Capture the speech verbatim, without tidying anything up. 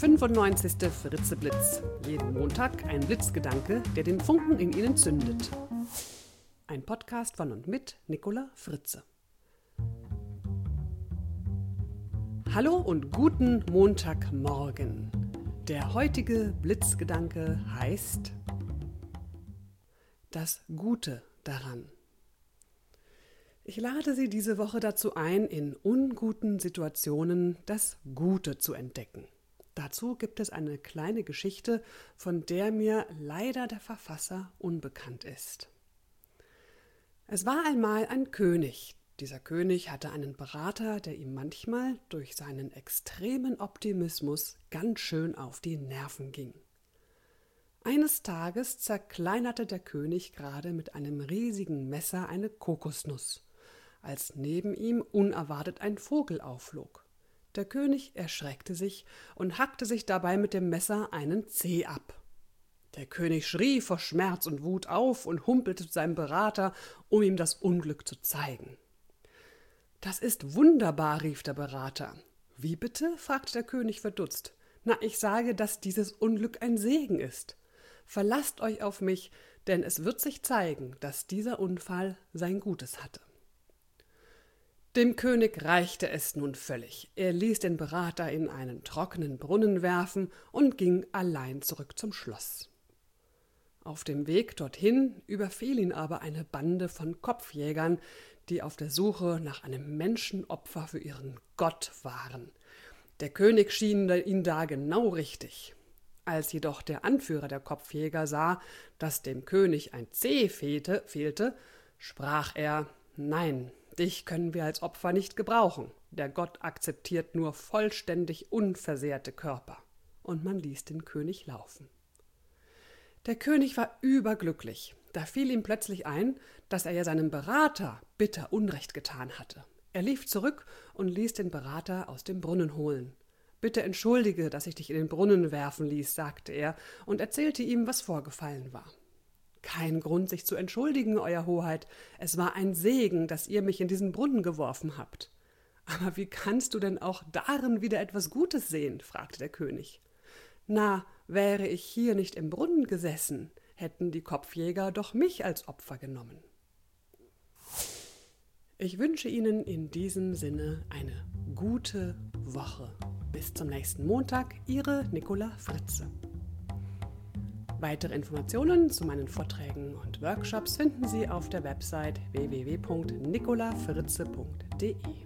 fünfundneunzigste Fritze-Blitz. Jeden Montag ein Blitzgedanke, der den Funken in Ihnen zündet. Ein Podcast von und mit Nicola Fritze. Hallo und guten Montagmorgen. Der heutige Blitzgedanke heißt das Gute daran. Ich lade Sie diese Woche dazu ein, in unguten Situationen das Gute zu entdecken. Dazu gibt es eine kleine Geschichte, von der mir leider der Verfasser unbekannt ist. Es war einmal ein König. Dieser König hatte einen Berater, der ihm manchmal durch seinen extremen Optimismus ganz schön auf die Nerven ging. Eines Tages zerkleinerte der König gerade mit einem riesigen Messer eine Kokosnuss, als neben ihm unerwartet ein Vogel aufflog. Der König erschreckte sich und hackte sich dabei mit dem Messer einen Zeh ab. Der König schrie vor Schmerz und Wut auf und humpelte zu seinem Berater, um ihm das Unglück zu zeigen. »Das ist wunderbar«, rief der Berater. »Wie bitte?« fragte der König verdutzt. »Na, ich sage, dass dieses Unglück ein Segen ist. Verlasst euch auf mich, denn es wird sich zeigen, dass dieser Unfall sein Gutes hatte.« Dem König reichte es nun völlig. Er ließ den Berater in einen trockenen Brunnen werfen und ging allein zurück zum Schloss. Auf dem Weg dorthin überfiel ihn aber eine Bande von Kopfjägern, die auf der Suche nach einem Menschenopfer für ihren Gott waren. Der König schien ihn da genau richtig. Als jedoch der Anführer der Kopfjäger sah, dass dem König ein Zeh fehlte, fehlte, sprach er: »Nein, dich können wir als Opfer nicht gebrauchen. Der Gott akzeptiert nur vollständig unversehrte Körper.« Und man ließ den König laufen. Der König war überglücklich. Da fiel ihm plötzlich ein, dass er ja seinem Berater bitter Unrecht getan hatte. Er lief zurück und ließ den Berater aus dem Brunnen holen. »Bitte entschuldige, dass ich dich in den Brunnen werfen ließ«, sagte er und erzählte ihm, was vorgefallen war. »Kein Grund, sich zu entschuldigen, Euer Hoheit. Es war ein Segen, dass ihr mich in diesen Brunnen geworfen habt.« »Aber wie kannst du denn auch darin wieder etwas Gutes sehen?« fragte der König. »Na, wäre ich hier nicht im Brunnen gesessen, hätten die Kopfjäger doch mich als Opfer genommen.« Ich wünsche Ihnen in diesem Sinne eine gute Woche. Bis zum nächsten Montag, Ihre Nicola Fritze. Weitere Informationen zu meinen Vorträgen und Workshops finden Sie auf der Website w w w punkt nicola fritze punkt d e.